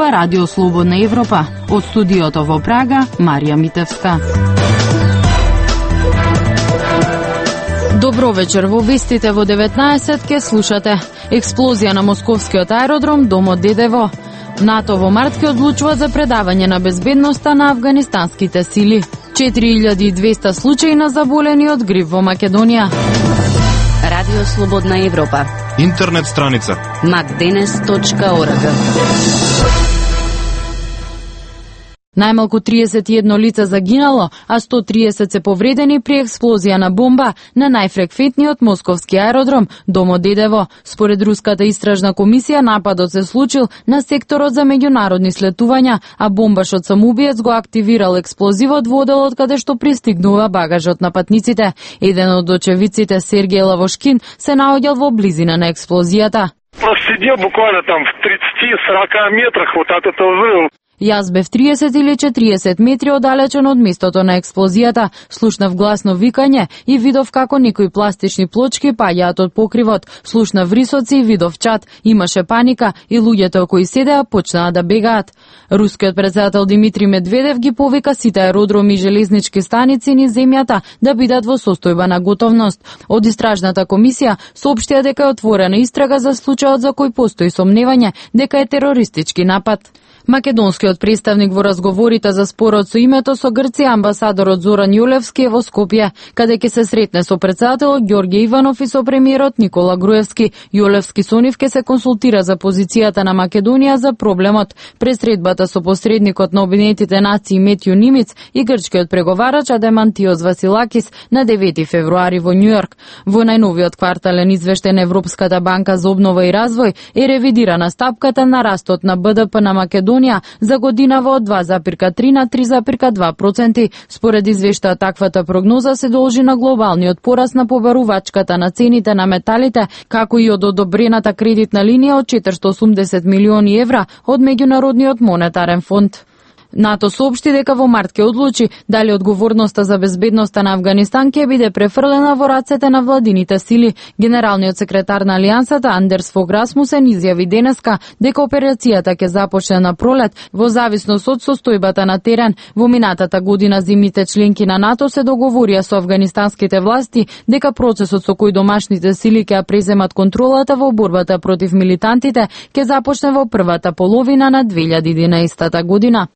Ова Радио Слободна Европа. Од студиото во Прага, Марија Митевска. Добро вечер, во вестите во 19 ке слушате. Експлозија на московскиот аеродром Домот Дедево. НАТО во март ке одлучува за предавање на безбедноста на афганистанските сили. 4200 случаи на заболени од грип во Македонија. Радио Слободна Европа. Интернет страница macdenes.org. Најмалку 31 лица загинало, а 130 се повредени при експлозија на бомба на најфреквентниот московски аеродром Домот Дедево. Според Руската истражна комисија, нападот се случил на секторот за меѓународни слетувања, а бомбашот самоубиец го активирал експлозивот во оделот каде што пристигнува багажот на патниците. Еден од очевидците, Сергеј Лавошкин, се наоѓал во близина на експлозијата. Просидел буквално там в 30-40 метрах вот от этого взрыва. Јас бев 30 или 40 метри оддалечен од местото на експлозијата. Слушнав гласно викање и видов како некои пластични плочки паѓаат од покривот. Слушнав врисоци и видов чат. Имаше паника и луѓето кои седеа почнаа да бегаат. Рускиот председател Димитри Медведев ги повика сите аеродроми и железнички станици низ земјата да бидат во состојба на готовност. Од истражната комисија соопштија дека е отворена истрага за случајот за кој постои сомневање дека е терористички напад. Македонскиот представник во разговорите за спорот со името со Грција, амбасадорот Зоран Јолевски е во Скопје, каде ќе се сретне со председателот Ѓорѓе Иванов и со премиерот Никола Груевски. Јолевски со нив ќе се консултира за позицијата на Македонија за проблемот. Пред средбата со посредникот на Обединетите нации Метју Нимиц и грчкиот преговарач Адемантиос Василакис на 9 февруари во Њујорк. Во најновиот квартален извештај на Европската банка за обнова и развој е ревидирана стапката на растот на БДП на Македонија за годинава од 2,3 на 3,2%. Според извештајот, таквата прогноза се должи на глобалниот пораст на побарувачката на цените на металите, како и од одобрената кредитна линија од 480 милиони евра од Меѓународниот монетарен фонд. НАТО соопшти дека во март ќе одлучи дали одговорноста за безбедноста на Авганистан ќе биде префрлена во рацете на владините сили. Генералниот секретар на Алијансата Андерс Фог Расмусен изјави денеска дека операцијата ќе започне на пролет во зависност од состојбата на терен. Во минатата година земјите членки на НАТО се договорија со афганистанските власти дека процесот со кој домашните сили ќе преземат контролата во борбата против милитантите ќе започне во првата половина на 2011 година.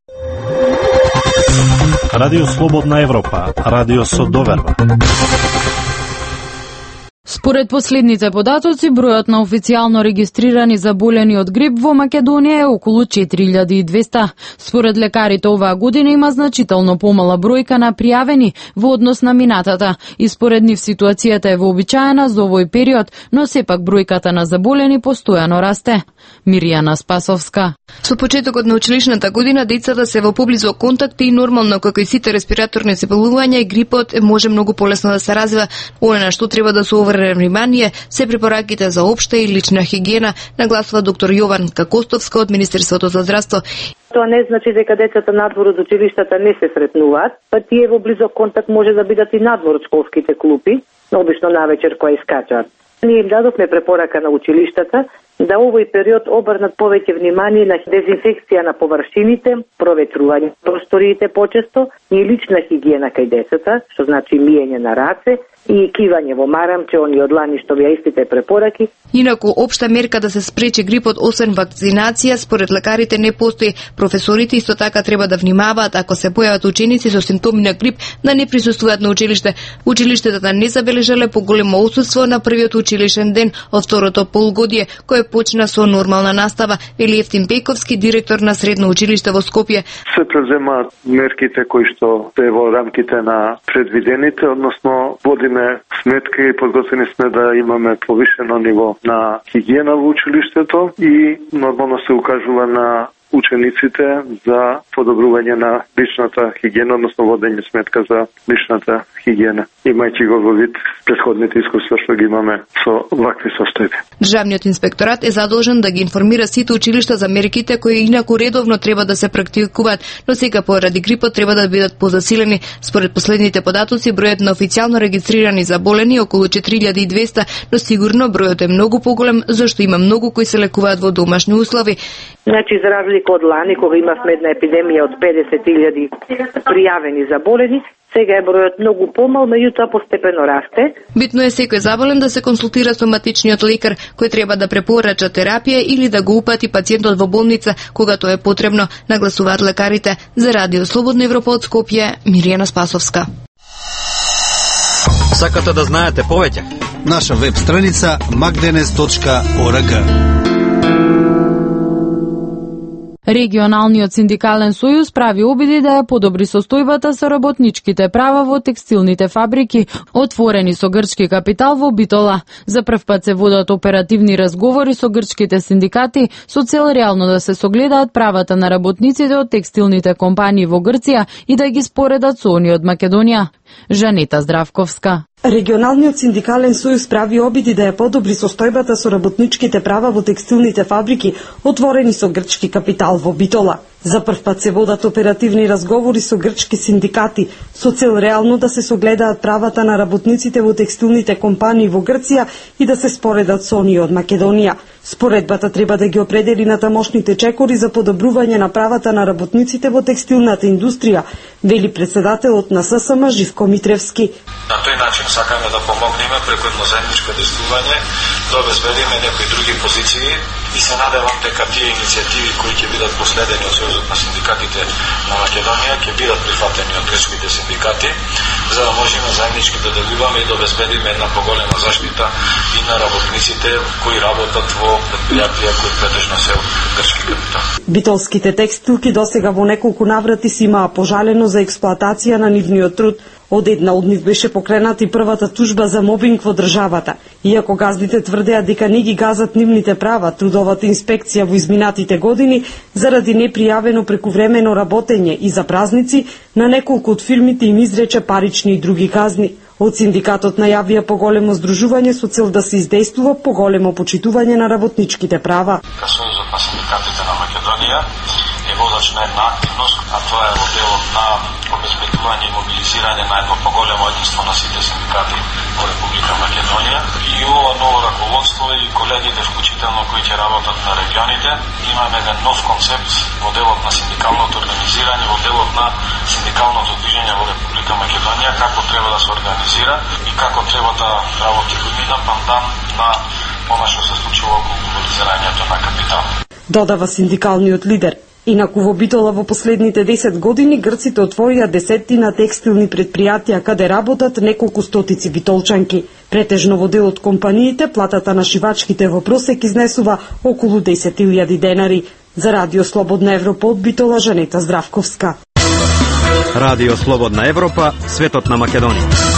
Радио Слободна Европа, радио со доверба. Според последните податоци, бројот на официјално регистрирани заболени од грип во Македонија е околу 4200. Според лекарите, оваа година има значително помала бројка на пријавени во однос на минатата и според нив ситуацијата е вообичаена за овој период, но сепак бројката на заболени постојано расте. Миријана Спасовска. Со почетокот на училишната година децата се во поблизо контакти и нормално како и сите респираторни заболувања и грипот може многу полесно да се развива. Оно на што треба да се обрне внимание се препораките за општа и лична хигиена, нагласува доктор Јованка Костовска од Министерството за здравство. Тоа не значи дека децата надвор од училиштата не се сретнуваат, па тие во близок контакт може да бидат и надвор од школските клупи, обично навечер кои скачаат. Ние им дадовме препорака на училиштата да овој период обрнат повеќе внимание на дезинфекција на површините, проветрување просториите почесто и лична хигиена кај децата, што значи миење на раце и кивање во марамче, они од лани што беа истите препораки. Инаку општа мерка да се спречи грипот освен вакцинација, според лекарите не постои. Професорите исто така треба да внимаваат ако се појават ученици со симптоми на грип да не присуствуваат на училиште. Училиштата не забележале поголемо отсуство на првиот училишен ден од второто полугодие, кој почна со нормална настава, вели Евтим Пејковски, директор на средно училиште во Скопје. Се преземаат мерките кои што се во рамките на предвидените, односно водиме сметка и подготвени сме да имаме повишено ниво на хигиена во училиштето и нормално се укажува на учениците за подобрување на личната хигиена, односно водење сметка за личната хигиена, имајќи го во вид претходните искуства што ги имаме со вакви состојби. Државниот инспекторат е задолжен да ги информира сите училишта за мерките кои инаку редовно треба да се практикуваат, но сега поради грипот треба да бидат позасилени. Според последните податоци, бројот на официјално регистрирани заболени е околу 4200, но сигурно бројот е многу поголем, зашто има многу кои се лекуваат во домашни услови. Значи, за разлика разлика од лани кога имавме една епидемија од 50.000 пријавени заболени, сега е бројот многу помал, меѓутоа постепено расте. Битно е секој заболен да се консултира со матичниот лекар, кој треба да препорача терапија или да го упати пациентот во болница кога тоа е потребно, нагласуваат лекарите. За Радио Слободна Европа од Скопје, Миријана Спасовска. Сакате да знаете повеќе? Наша веб страница magdenes.org. Регионалниот синдикален сојуз прави обиди да ја подобри состојбата со работничките права во текстилните фабрики, отворени со грчки капитал во Битола. За прв пат се водат оперативни разговори со грчките синдикати со цел реално да се согледаат правата на работниците од текстилните компании во Грција и да ги споредат со они од Македонија. Жанета Здравковска. Регионалниот синдикален сојуз прави обиди да ја подобри состојбата со работничките права во текстилните фабрики, отворени со грчки капитал во Битола. За прв пат се водат оперативни разговори со грчки синдикати со цел реално да се согледаат правата на работниците во текстилните компании во Грција и да се споредат со оние од Македонија. Споредбата треба да ги определи на тамошните чекори за подобрување на правата на работниците во текстилната индустрија, вели председателот на ССМ Живко Митревски. На тој начин сакаме да помогнеме преку едно заедничко действување да обезбедиме некои други позиции и се надевам дека тие иницијативи кои ќе бидат последени од Сојузот на синдикатите на Македонија ќе бидат прифатени од грчките синдикати, за да можеме заеднички да делуваме и да обезбедиме една поголема заштита и на работниците кои работат во предпријатија кои претежно се од грчки капитал. Битолските текстилки досега во неколку наврати си имаа пожалено за експлоатација на нивниот труд. Од една од нив беше покрената и првата тужба за мобинг во државата. Иако газдите тврдеа дека не ги газат нивните права, трудовата инспекција во изминатите години заради непријавено прекувремено работење и за празници на неколку од фирмите им изрече парични и други казни. Од синдикатот најавија поголемо здружување со цел да се издействува поголемо почитување на работничките права. Сојузот на синдикатите на Македонија е водач на една активност, а тоа е во делот на обезбедување и мобилизирање на едно поголемо единство на сите синдикати во Република Македонија. И ова ново раководство и колегите вклучително кои ќе работат на регионите, имаме еден нов концепт во делот на синдикалното организирање, во делот на синдикалното движење во Република Македонија, како треба да се организира и како треба да работи година пандан на она што се случува околу глобализирањето на капитал. Додава синдикалниот лидер. Инаку во Битола во последните 10 години грците отворија десеттина текстилни предпријатија каде работат неколку стотици битолчанки. Претежно во дел од компаниите платата на шивачките во просек изнесува околу 10.000 денари. За Радио Слободна Европа од Битола, Жанета Здравковска. Радио Слободна Европа, светот на Македонија.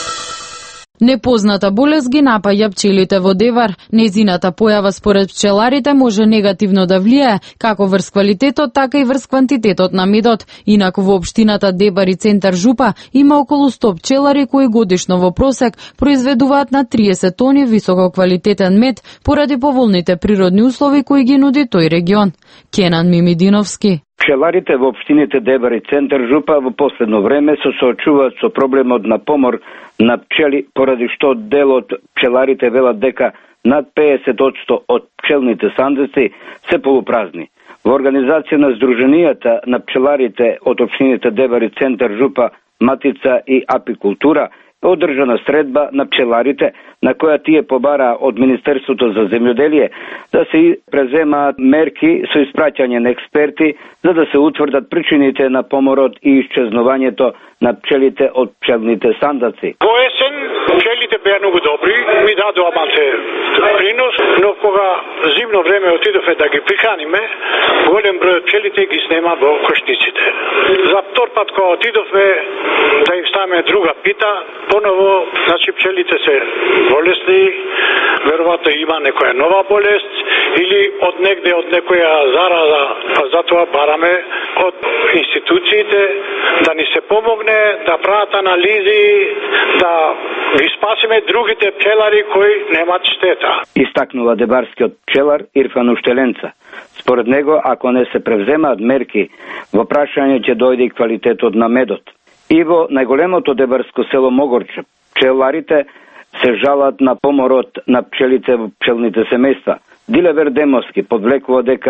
Непозната болест ги напаѓа пчелите во Девар. Нејзината појава според пчеларите може негативно да влијае како врз квалитетот, така и врз квантитетот на медот. Инаку во општината Дебар и центар Жупа има околу 100 пчелари кои годишно во просек произведуваат на 30 тони висококвалитетен мед поради поволните природни услови кои ги нуди тој регион. Кенан Мимидиновски. Пчеларите во општините Дебар и центар Жупа во последно време се соочуваат со проблемот на помор на пчели, поради што дел од пчеларите велат дека над 50% од пчелните сандици се полупразни. Во организација на Сдруженијата на пчеларите од општините Дебар и центар Жупа, Матица и Апикултура е одржана средба на пчеларите на која тие побараа од Министерството за земјоделие да се преземаат мерки со испраќање на експерти за да се утврдат причините на поморот и исчезнувањето на пчелите од пчелните сандаци. Во есен пчелите беа многу добри, ми дадоа малце принос, но кога зимно време отидовме да ги приканиме, голем број од пчелите ги снема во кошниците. За втор пат кога отидовме да им ставиме друга пита, поново, значи пчелите се болесни, веројатно има некоја нова болест или од негде од некоја зараза, па затоа бараме од институциите да ни се помогне, да прават анализи, да ги спасиме другите пчелари кои немат штета. Истакнува дебарскиот пчелар Ирфан Уштеленца. Според него, ако не се превземаат мерки, во прашање ќе дојде и квалитетот на медот. И во најголемото дебарско село Могорче, пчеларите се жалат на поморот на пчелите во пчелните семејства. Дилевер Демовски подвлекува дека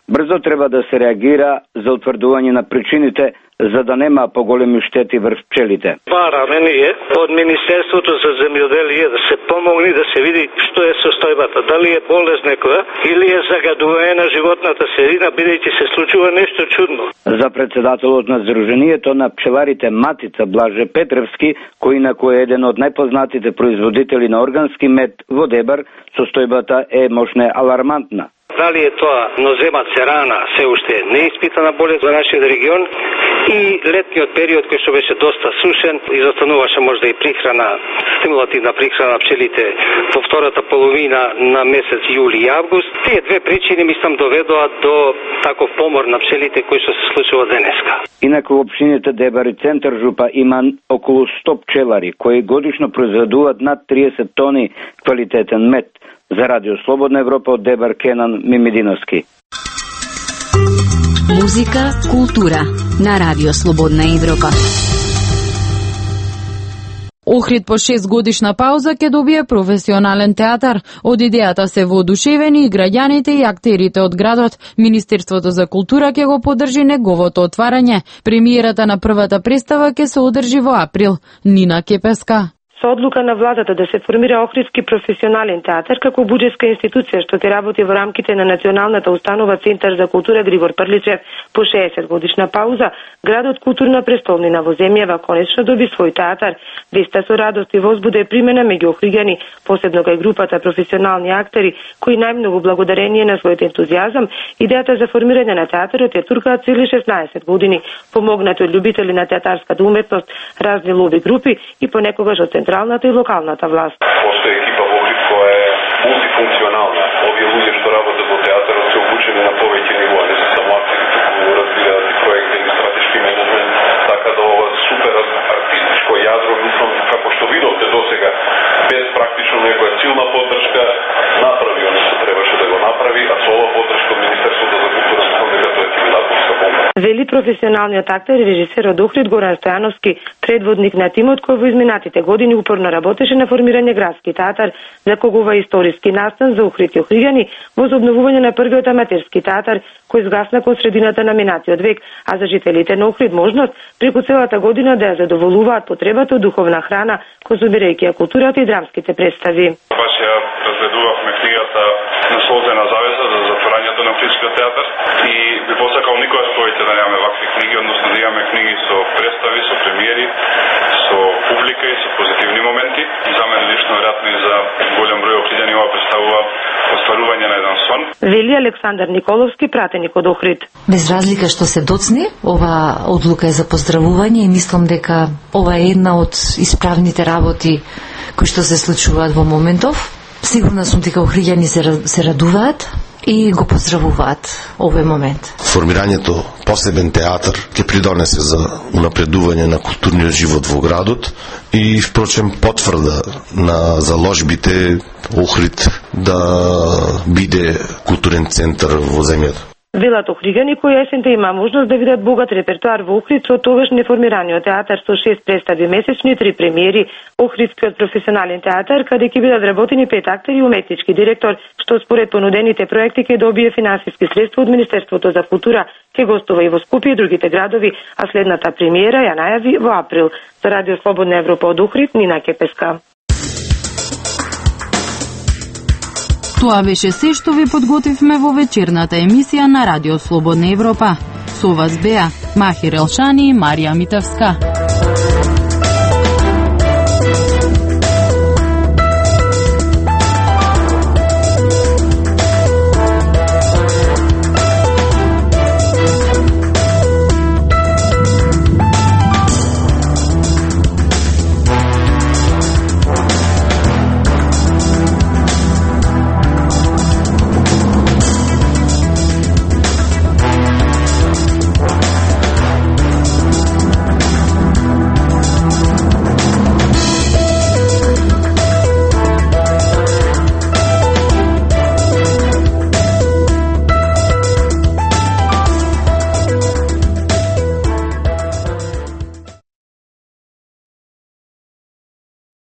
Брзо треба да се реагира за утврдување на причините за да нема поголеми штети врз пчелите. Бараме ние од Министерството за земјоделие да се помогне да се види што е состојбата, дали е болест некоја или е загадување на животната средина, бидејќи се случува нешто чудно. За председателот на Сдруженијето на пчеларите Матица Блаже Петревски, кој инаку е еден од најпознатите производители на органски мед во Дебар, состојбата е можне алармантна. Дали е тоа нозема церана, се уште неиспитана болест во нашиот регион и летниот период кој што беше доста сушен, изостануваше можда и прихрана, стимулативна прихрана на пчелите во втората половина на месец јули и август. Тие две причини мислам доведоа до таков помор на пчелите кој што се случува денеска. Инаку во општините Дебар и Центар Жупа има околу 100 пчелари кои годишно произведуваат над 30 тони квалитетен мед. За Радио Слободна Европа од Дебар Кенан Мимединовски. Музика, култура на Радио Слободна Европа. Охрид по 6 годишна пауза ќе добие професионален театар. Од идејата се воодушевени и граѓаните и актерите од градот. Министерството за култура ќе го поддржи неговото отварање. Премиерата на првата представа ќе се одржи во април. Нина Кепеска. Со одлука на владата да се формира Охридски професионален театар како буџетска институција што ќе работи во рамките на Националната установа Центар за култура Григор Прличев по 60 годишна пауза, градот културна престолнина во земјава конечно доби свој театар. Веста со радост и возбуда е примена меѓу охриѓани, посебно кај групата професионални актери кои најмногу благодарение на својот ентузијазам, идејата за формирање на театарот ја туркаат цели 16 години, помогнати од љубители на театарската уметност, разни лоби групи и понекогаш од централната и локалната власт. Постои екипа во Охрид која е мултифункционална. Овие луѓе што работат во театарот се обучени на повеќе нивоа, не се само актери, туку разбираат и проекти и стратешки менеджмент, така да ова супер артистичко јадро, мислам, како што видовте досега, без практично некоја силна поддршка, направи оно што требаше да го направи, а со ова поддршка од Министерството за култура, мислам дека тоа е цивилизаторска помощ. Вели професионалниот актер и режисер од Охрид Горан Стојановски, предводник на тимот кој во изминатите години упорно работеше на формирање градски театар, за кого историски настан за Охрид и охриѓани, возобновување на првиот аматерски театар кој изгасна кон средината на минатиот век, а за жителите на Охрид можност преку целата година да ја задоволуваат потребата од духовна храна, конзумирајќи ја културата и драмските представи. Баш ја разгледувавме книгата Наслозена завеса за затворањето на Охридскиот театар и би посакал никогаш повеќе да немаме вакви книги, односно да имаме книги со представи, со премиери, со публика и со позитивни моменти. За мене лично, веројатно и за голем број охриѓани, ова представува остварување на еден сон. Вели Александар Николовски, пратеник од Охрид. Без разлика што се доцне, ова одлука е за поздравување и мислам дека ова е една од исправните работи кои што се случуваат во моментов. Сигурна сум дека охриѓани се радуваат и го поздравуваат овој момент. Формирањето посебен театар ќе придонесе за унапредување на културниот живот во градот и впрочем потврда на заложбите Охрид да биде културен центар во земјата. Велат охриѓани кои есента има можност да видат богат репертоар во Охрид со тогаш неформираниот театар со 6 представи месечни, 3 премиери, Охридскиот професионален театар, каде ќе бидат вработени 5 актери и уметнички директор, што според понудените проекти ќе добие финансиски средства од Министерството за култура, ќе гостува и во Скопје и другите градови, а следната премиера ја најави во април. За Радио Слободна Европа од Охрид, Нина Кепеска. Тоа беше се што ви подготвивме во вечерната емисија на Радио Слободна Европа. Со вас беа Махир Елшани и Марија Митевска.